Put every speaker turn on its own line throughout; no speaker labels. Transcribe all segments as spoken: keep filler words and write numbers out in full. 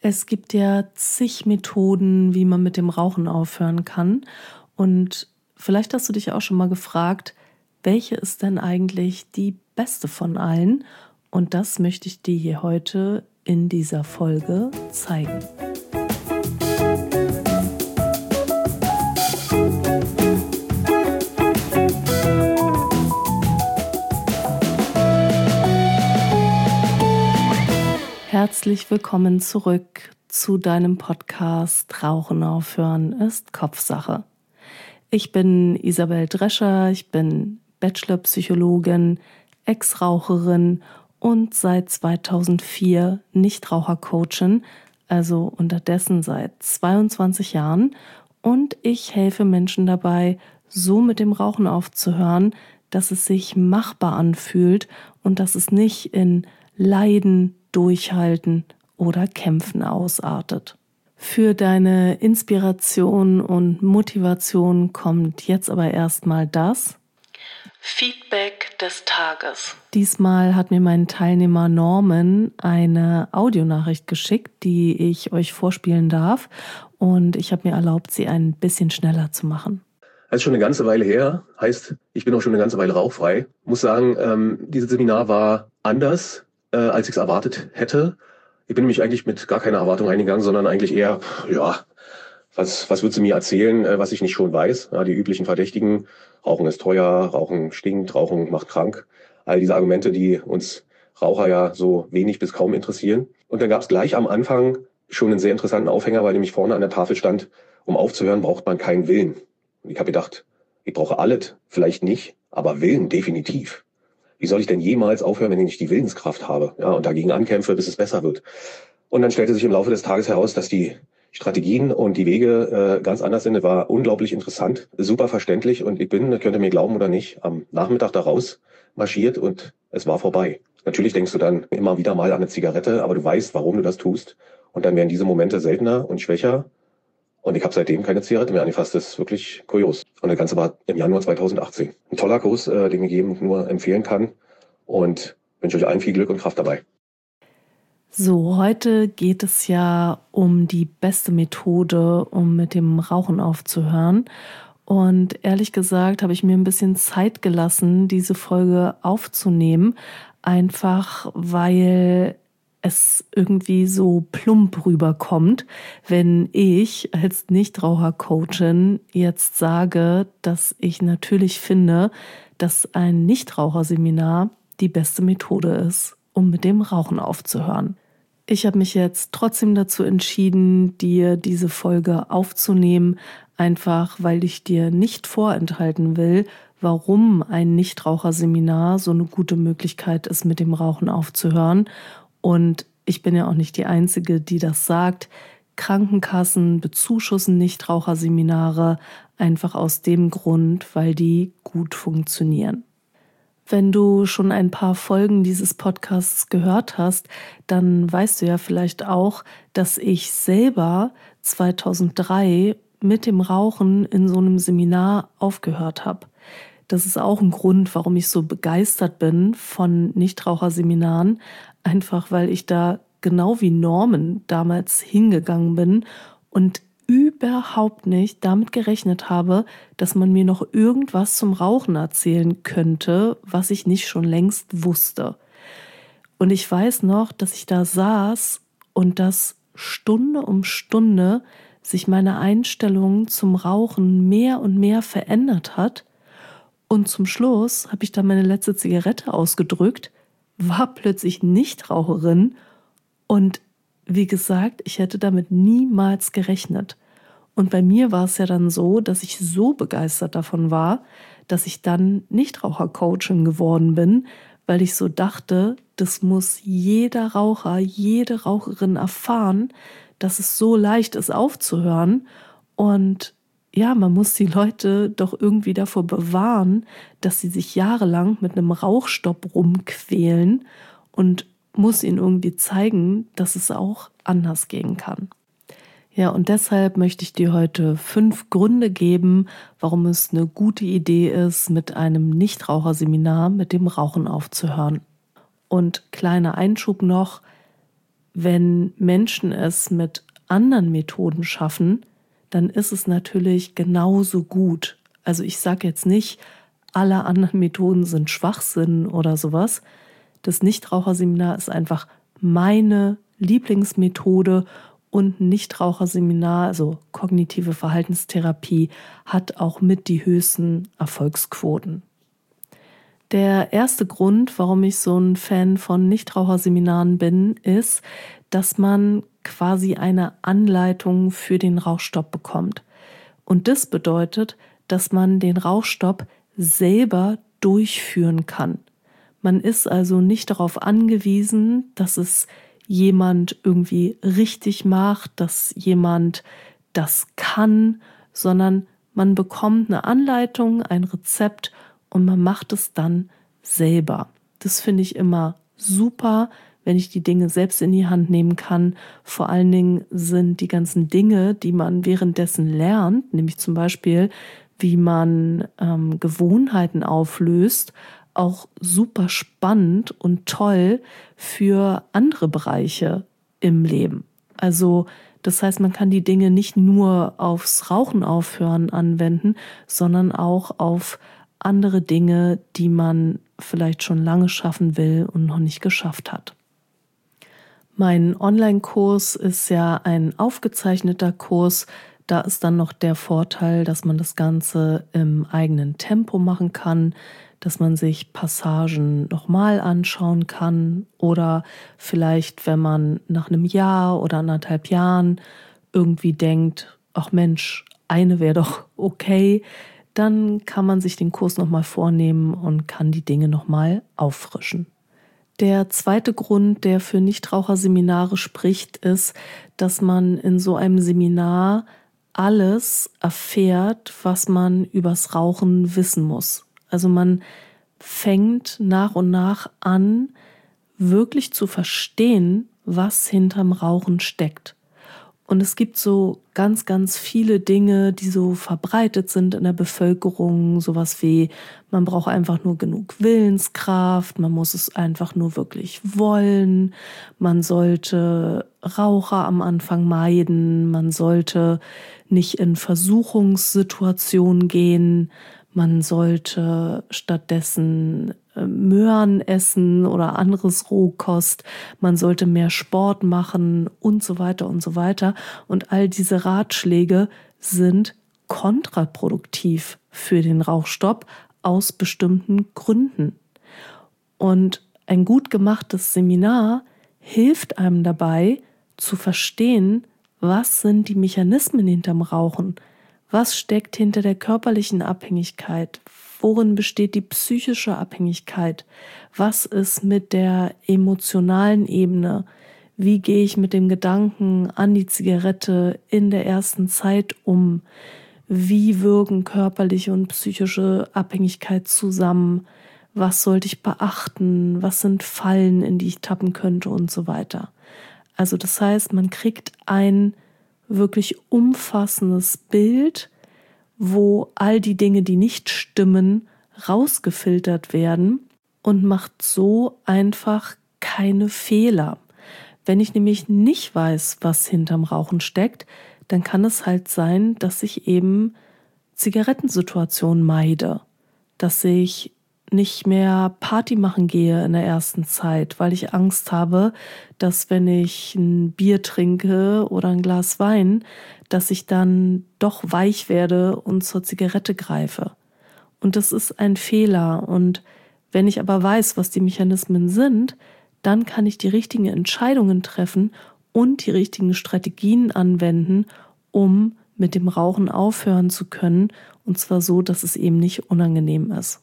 Es gibt ja zig Methoden, wie man mit dem Rauchen aufhören kann. Und vielleicht hast du dich auch schon mal gefragt, welche ist denn eigentlich die beste von allen? Und das möchte ich dir hier heute in dieser Folge zeigen. Herzlich willkommen zurück zu deinem Podcast Rauchen aufhören ist Kopfsache. Ich bin Isabel Drescher, ich bin Bachelor-Psychologin, Ex-Raucherin und seit zweitausendvier Nichtraucher-Coachin, also unterdessen seit zweiundzwanzig Jahren. Und ich helfe Menschen dabei, so mit dem Rauchen aufzuhören, dass es sich machbar anfühlt und dass es nicht in Leiden, Durchhalten oder Kämpfen ausartet. Für deine Inspiration und Motivation kommt jetzt aber erstmal das Feedback des Tages. Diesmal hat mir mein Teilnehmer Norman eine Audionachricht geschickt, die ich euch vorspielen darf, und ich habe mir erlaubt, sie ein bisschen schneller zu machen.
Das ist schon eine ganze Weile her, heißt, ich bin auch schon eine ganze Weile rauchfrei. Muss sagen, ähm, dieses Seminar war anders, äh, als ich es erwartet hätte. Ich bin nämlich eigentlich mit gar keiner Erwartung eingegangen, sondern eigentlich eher, ja, was, was wird sie mir erzählen, äh, was ich nicht schon weiß? Ja, die üblichen Verdächtigen, Rauchen ist teuer, Rauchen stinkt, Rauchen macht krank. All diese Argumente, die uns Raucher ja so wenig bis kaum interessieren. Und dann gab es gleich am Anfang schon einen sehr interessanten Aufhänger, weil nämlich vorne an der Tafel stand, um aufzuhören, braucht man keinen Willen. Und ich habe gedacht, ich brauche alles, vielleicht nicht, aber Willen definitiv. Wie soll ich denn jemals aufhören, wenn ich nicht die Willenskraft habe? Ja, und dagegen ankämpfe, bis es besser wird. Und dann stellte sich im Laufe des Tages heraus, dass die Strategien und die Wege äh, ganz anders sind. Das war unglaublich interessant, super verständlich, und ich bin, könnt ihr mir glauben oder nicht, am Nachmittag da raus marschiert und es war vorbei. Natürlich denkst du dann immer wieder mal an eine Zigarette, aber du weißt, warum du das tust. Und dann werden diese Momente seltener und schwächer. Und ich habe seitdem keine Zigarette mehr angefasst. Das ist wirklich kurios. Und das Ganze war im Januar zweitausendachtzehn. Ein toller Kurs, äh, den ich jedem nur empfehlen kann. Und wünsche euch allen viel Glück und Kraft dabei.
So, heute geht es ja um die beste Methode, um mit dem Rauchen aufzuhören. Und ehrlich gesagt habe ich mir ein bisschen Zeit gelassen, diese Folge aufzunehmen. Einfach weil es irgendwie so plump rüberkommt, wenn ich als Nichtraucher-Coachin jetzt sage, dass ich natürlich finde, dass ein Nichtraucherseminar die beste Methode ist, um mit dem Rauchen aufzuhören. Ich habe mich jetzt trotzdem dazu entschieden, dir diese Folge aufzunehmen, einfach weil ich dir nicht vorenthalten will, warum ein Nichtraucherseminar so eine gute Möglichkeit ist, mit dem Rauchen aufzuhören. Und ich bin ja auch nicht die Einzige, die das sagt. Krankenkassen bezuschussen Nichtraucherseminare einfach aus dem Grund, weil die gut funktionieren. Wenn du schon ein paar Folgen dieses Podcasts gehört hast, dann weißt du ja vielleicht auch, dass ich selber zweitausenddrei mit dem Rauchen in so einem Seminar aufgehört habe. Das ist auch ein Grund, warum ich so begeistert bin von Nichtraucherseminaren, einfach weil ich da genau wie Norman damals hingegangen bin und überhaupt nicht damit gerechnet habe, dass man mir noch irgendwas zum Rauchen erzählen könnte, was ich nicht schon längst wusste. Und ich weiß noch, dass ich da saß und dass Stunde um Stunde sich meine Einstellung zum Rauchen mehr und mehr verändert hat. Und zum Schluss habe ich dann meine letzte Zigarette ausgedrückt, war plötzlich Nichtraucherin und wie gesagt, ich hätte damit niemals gerechnet. Und bei mir war es ja dann so, dass ich so begeistert davon war, dass ich dann Nichtraucher-Coachin geworden bin, weil ich so dachte, das muss jeder Raucher, jede Raucherin erfahren, dass es so leicht ist aufzuhören. Und ja, man muss die Leute doch irgendwie davor bewahren, dass sie sich jahrelang mit einem Rauchstopp rumquälen, und muss ihnen irgendwie zeigen, dass es auch anders gehen kann. Ja, und deshalb möchte ich dir heute fünf Gründe geben, warum es eine gute Idee ist, mit einem Nichtraucherseminar mit dem Rauchen aufzuhören. Und kleiner Einschub noch, wenn Menschen es mit anderen Methoden schaffen, dann ist es natürlich genauso gut. Also ich sage jetzt nicht, alle anderen Methoden sind Schwachsinn oder sowas. Das Nichtraucherseminar ist einfach meine Lieblingsmethode und Nichtraucherseminar, also kognitive Verhaltenstherapie, hat auch mit die höchsten Erfolgsquoten. Der erste Grund, warum ich so ein Fan von Nichtraucherseminaren bin, ist, dass man quasi eine Anleitung für den Rauchstopp bekommt. Und das bedeutet, dass man den Rauchstopp selber durchführen kann. Man ist also nicht darauf angewiesen, dass es jemand irgendwie richtig macht, dass jemand das kann, sondern man bekommt eine Anleitung, ein Rezept und man macht es dann selber. Das finde ich immer super, wenn ich die Dinge selbst in die Hand nehmen kann. Vor allen Dingen sind die ganzen Dinge, die man währenddessen lernt, nämlich zum Beispiel, wie man ähm, Gewohnheiten auflöst, auch super spannend und toll für andere Bereiche im Leben. Also das heißt, man kann die Dinge nicht nur aufs Rauchen aufhören anwenden, sondern auch auf andere Dinge, die man vielleicht schon lange schaffen will und noch nicht geschafft hat. Mein Online-Kurs ist ja ein aufgezeichneter Kurs. Da ist dann noch der Vorteil, dass man das Ganze im eigenen Tempo machen kann, dass man sich Passagen nochmal anschauen kann oder vielleicht, wenn man nach einem Jahr oder anderthalb Jahren irgendwie denkt, ach Mensch, eine wäre doch okay, dann kann man sich den Kurs nochmal vornehmen und kann die Dinge nochmal auffrischen. Der zweite Grund, der für Nichtraucherseminare spricht, ist, dass man in so einem Seminar alles erfährt, was man übers Rauchen wissen muss. Also man fängt nach und nach an, wirklich zu verstehen, was hinterm Rauchen steckt. Und es gibt so ganz, ganz viele Dinge, die so verbreitet sind in der Bevölkerung. Sowas wie, man braucht einfach nur genug Willenskraft, man muss es einfach nur wirklich wollen. Man sollte Raucher am Anfang meiden, man sollte nicht in Versuchungssituationen gehen, man sollte stattdessen Möhren essen oder anderes Rohkost, man sollte mehr Sport machen und so weiter und so weiter. Und all diese Ratschläge sind kontraproduktiv für den Rauchstopp aus bestimmten Gründen. Und ein gut gemachtes Seminar hilft einem dabei zu verstehen, was sind die Mechanismen hinterm Rauchen, was steckt hinter der körperlichen Abhängigkeit, worin besteht die psychische Abhängigkeit, was ist mit der emotionalen Ebene, wie gehe ich mit dem Gedanken an die Zigarette in der ersten Zeit um, wie wirken körperliche und psychische Abhängigkeit zusammen, was sollte ich beachten, was sind Fallen, in die ich tappen könnte und so weiter. Also das heißt, man kriegt ein wirklich umfassendes Bild, wo all die Dinge, die nicht stimmen, rausgefiltert werden und macht so einfach keine Fehler. Wenn ich nämlich nicht weiß, was hinterm Rauchen steckt, dann kann es halt sein, dass ich eben Zigarettensituationen meide, dass ich nicht mehr Party machen gehe in der ersten Zeit, weil ich Angst habe, dass wenn ich ein Bier trinke oder ein Glas Wein, dass ich dann doch weich werde und zur Zigarette greife. Und das ist ein Fehler. Und wenn ich aber weiß, was die Mechanismen sind, dann kann ich die richtigen Entscheidungen treffen und die richtigen Strategien anwenden, um mit dem Rauchen aufhören zu können. Und zwar so, dass es eben nicht unangenehm ist.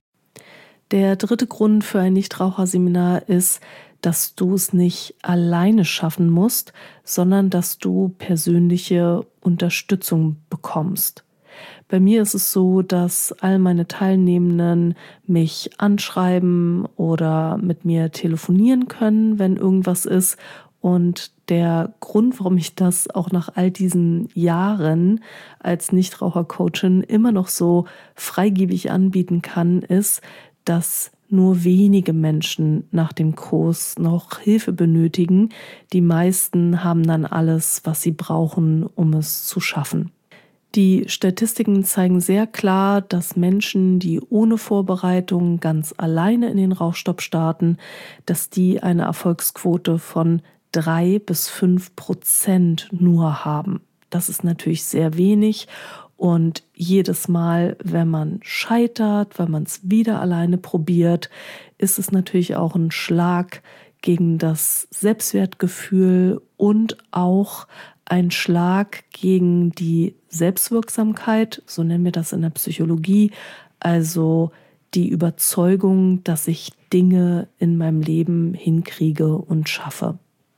Der dritte Grund für ein Nichtraucherseminar ist, dass du es nicht alleine schaffen musst, sondern dass du persönliche Unterstützung bekommst. Bei mir ist es so, dass all meine Teilnehmenden mich anschreiben oder mit mir telefonieren können, wenn irgendwas ist. Und der Grund, warum ich das auch nach all diesen Jahren als Nichtrauchercoachin immer noch so freigebig anbieten kann, ist, dass nur wenige Menschen nach dem Kurs noch Hilfe benötigen. Die meisten haben dann alles, was sie brauchen, um es zu schaffen. Die Statistiken zeigen sehr klar, dass Menschen, die ohne Vorbereitung ganz alleine in den Rauchstopp starten, dass die eine Erfolgsquote von drei bis fünf Prozent nur haben. Das ist natürlich sehr wenig und jedes Mal, wenn man scheitert, wenn man es wieder alleine probiert, ist es natürlich auch ein Schlag gegen das Selbstwertgefühl und auch ein Schlag gegen die Selbstwirksamkeit, so nennen wir das in der Psychologie, also die Überzeugung, dass ich Dinge in meinem Leben hinkriege und schaffe.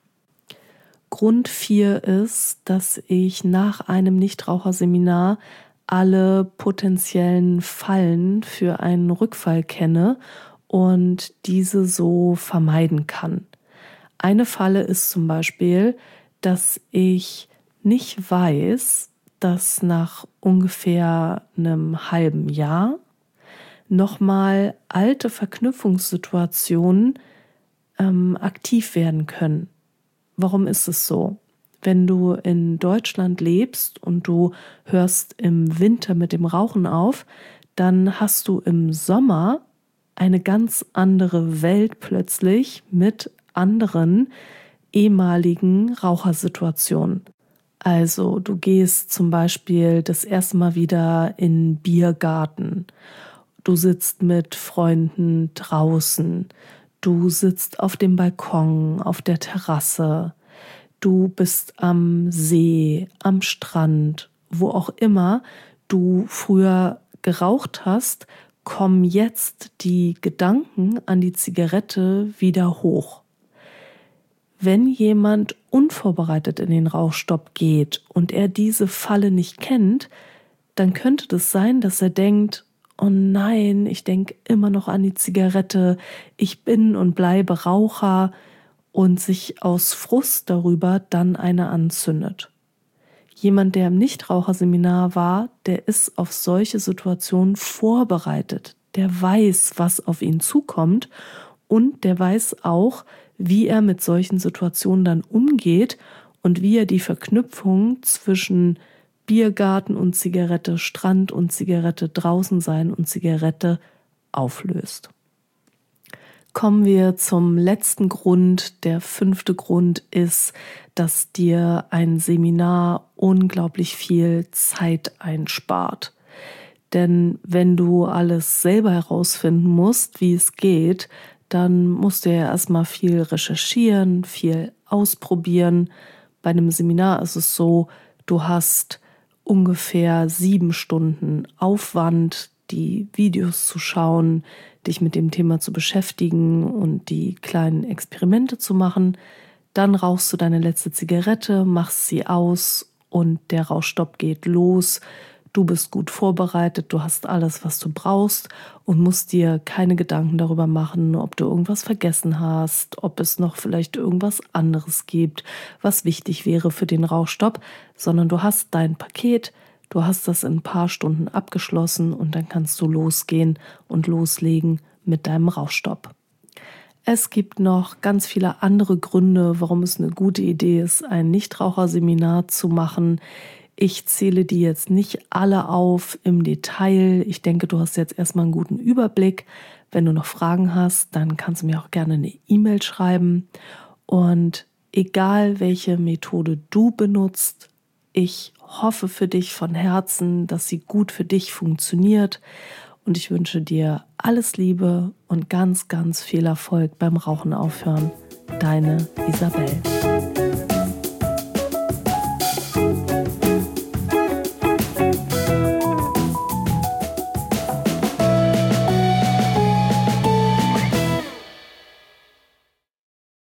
Grund vier ist, dass ich nach einem Nichtraucherseminar alle potenziellen Fallen für einen Rückfall kenne und diese so vermeiden kann. Eine Falle ist zum Beispiel, dass ich nicht weiß, dass nach ungefähr einem halben Jahr nochmal alte Verknüpfungssituationen ähm, aktiv werden können. Warum ist es so? Wenn du in Deutschland lebst und du hörst im Winter mit dem Rauchen auf, dann hast du im Sommer eine ganz andere Welt plötzlich mit anderen ehemaligen Rauchersituationen. Also du gehst zum Beispiel das erste Mal wieder in den Biergarten. Du sitzt mit Freunden draußen. Du sitzt auf dem Balkon, auf der Terrasse. Du bist am See, am Strand, wo auch immer du früher geraucht hast, kommen jetzt die Gedanken an die Zigarette wieder hoch. Wenn jemand unvorbereitet in den Rauchstopp geht und er diese Falle nicht kennt, dann könnte das sein, dass er denkt, oh nein, ich denke immer noch an die Zigarette, ich bin und bleibe Raucher und sich aus Frust darüber dann eine anzündet. Jemand, der im Nichtraucherseminar war, der ist auf solche Situationen vorbereitet. Der weiß, was auf ihn zukommt und der weiß auch, wie er mit solchen Situationen dann umgeht und wie er die Verknüpfung zwischen Biergarten und Zigarette, Strand und Zigarette, draußen sein und Zigarette auflöst. Kommen wir zum letzten Grund. Der fünfte Grund ist, dass dir ein Seminar unglaublich viel Zeit einspart. Denn wenn du alles selber herausfinden musst, wie es geht, dann musst du ja erstmal viel recherchieren, viel ausprobieren. Bei einem Seminar ist es so, du hast ungefähr sieben Stunden Aufwand, die Videos zu schauen, dich mit dem Thema zu beschäftigen und die kleinen Experimente zu machen. Dann rauchst du deine letzte Zigarette, machst sie aus und der Rauchstopp geht los. Du bist gut vorbereitet, du hast alles, was du brauchst und musst dir keine Gedanken darüber machen, ob du irgendwas vergessen hast, ob es noch vielleicht irgendwas anderes gibt, was wichtig wäre für den Rauchstopp, sondern du hast dein Paket, du hast das in ein paar Stunden abgeschlossen und dann kannst du losgehen und loslegen mit deinem Rauchstopp. Es gibt noch ganz viele andere Gründe, warum es eine gute Idee ist, ein Nichtraucherseminar zu machen. Ich zähle die jetzt nicht alle auf im Detail. Ich denke, du hast jetzt erstmal einen guten Überblick. Wenn du noch Fragen hast, dann kannst du mir auch gerne eine E-Mail schreiben. Und egal, welche Methode du benutzt, ich hoffe für dich von Herzen, dass sie gut für dich funktioniert. Und ich wünsche dir alles Liebe und ganz, ganz viel Erfolg beim Rauchen aufhören. Deine Isabel.